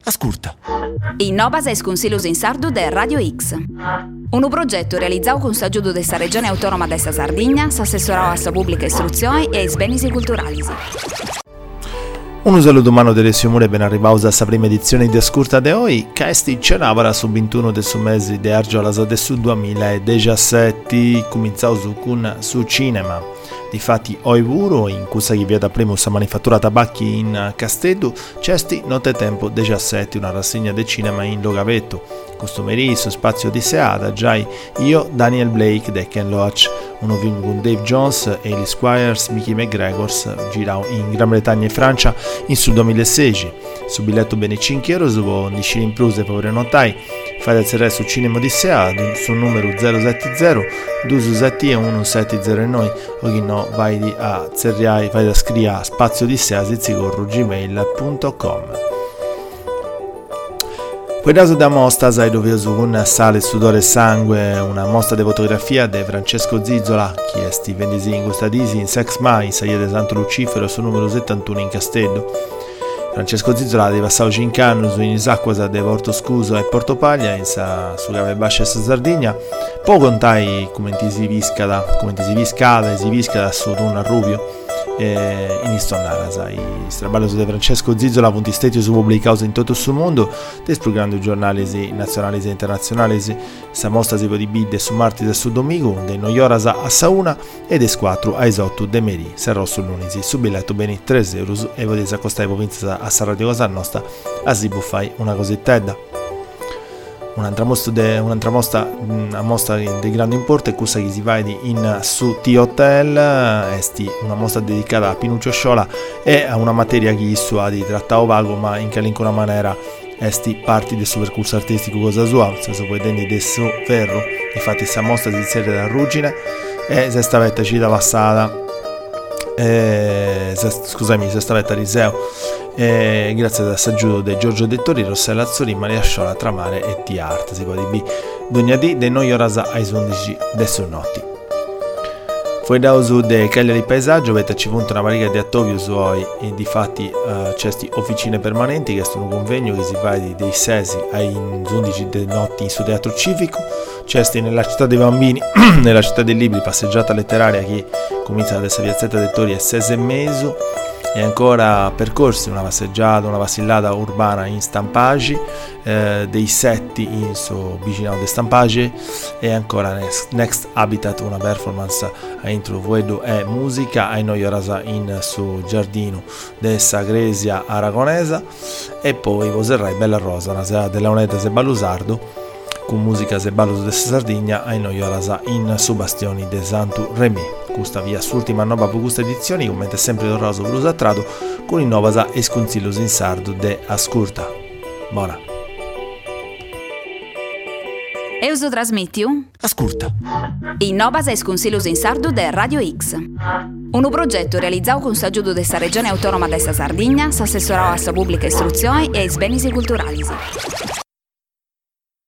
Ascolta. Innovas es Consiglios in Sardu de Radio X. Un progetto realizzato con s'aggiudo della Regione Autonoma della Sardegna, s'assessorò a sa pubblica istruzione e ai beni culturali. Un saluto umano delle siomure ben arrivato a sa prima edizione di Ascolta de oggi, che esti cenavara su 21 del suo mese di Argiola del 2017, cominciamo con su cinema. Difatti, oivuro, in cui si vede prima sa manifattura tabacchi in Castello, c'esti Notte Tempo 17, una rassegna del cinema in Logavetto. Costumeri su spazio di Seada, già io, Daniel Blake, de Ken Loach, uno film con Dave Jones, Hayley Squires, Mickey McGregors, girato in Gran Bretagna e Francia in sul 2016. Su biglietto bene 5 euro, su 10 in plus e povere notai, fai del serre su Cinema di Seada, sul numero 070 227 e 170 e noi, o chi no, vai a Zerriai, vai da scrivere spazio di Seada, gmail.com. Poi dato da mostra sai dove su con sale, sudore e sangue, una mostra di fotografia di Francesco Zizzola, che è Steven Gustadisi in Sex Mai, Saia de Santo Lucifero, su numero 71 in Castello. Francesco Zizzola di Passao Cincano, su in Isacquasa de Porto Scuso e Porto Paglia, in su Cave Bascia e Sardegna. Poi contai come si viscada su Donna Rubio. In istonara, sai, straballo di Francesco Zizzola, punti stati su pubblicato in tutto il mondo, desprogramando giornali nazionali e internazionali, sa mostra si può di bide su martedì e su domingo, dei 9 ore a Sauna e des 4 ai 8 de meri, sarò sul lunedì, su biglietto bene 3 euro e potete accostare provincia a Sa Radio Cosa Nostra, a si fai una cosetta. Un'altra mostra di grande importo è questa che si va in su T-Hotel, una mostra dedicata a Pinuccio Sciola e a una materia che su ha di trattato vago ma in qualunque maniera parti del suo percorso artistico cosa sua, se puoi dire del suo ferro. Infatti questa mostra si inserisce da Ruggine e se stavetta cita passata se stavetta Riseo grazie all'aggiuto di Giorgio Dettori, Rossella Azzori, Maria Sciola, Tramare e T-Art. Si può dire lunedì de 9 ore ai 11 del notti. Poi da su de Cagliari Paesaggio avete ci punta una variga di attovi usuoi e di fatti c'è officine permanenti che sono un convegno che si va dei 6 ai 11 del notti su Teatro Civico. C'è nella città dei bambini, nella città dei libri, passeggiata letteraria che comincia da piazzetta dei Tori a 6:30 e ancora percorsi, una passeggiata, una vacillata urbana in Stampagi, dei setti in so vicino de Stampagi e ancora Next Habitat, una performance a intro vuedo e musica ai noi orasa in su giardino de Sagresia Aragonesa e poi Voserrai Bella Rosa, una sera della Uneta se Balusardo con musica se ballo de Sardegna ai noi orasa in su Bastioni de Santu Remi. Questa via l'ultima nuova per questa edizione, commenta sempre il Roso Blues Attrado con il Novasa e Sconsiglios in Sardo de Ascolta. Buona. Euso trasmettiu? Ascolta. Innovas es Consiglios in Sardo de Radio X. Un progetto realizzato con s'aggiuto della Regione Autonoma della Sardegna, s'assessorò a sa pubblica istruzione e ai beni culturali.